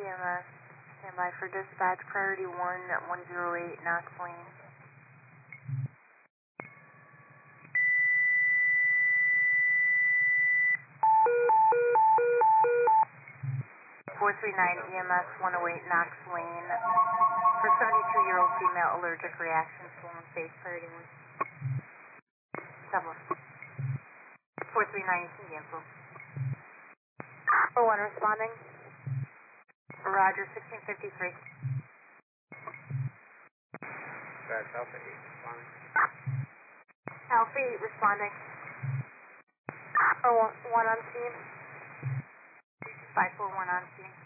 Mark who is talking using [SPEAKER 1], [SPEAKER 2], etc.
[SPEAKER 1] EMS, stand by for dispatch, priority 1 at 108 Knox Lane. 439 EMS 108 Knox Lane for 72-year-old female allergic reaction, swollen face, priority 1. Double. 439 is cancel. 41 responding. Roger, 1653.
[SPEAKER 2] That's Alpha 8 responding.
[SPEAKER 1] Alpha 8 responding. 1 on scene. 541 on scene.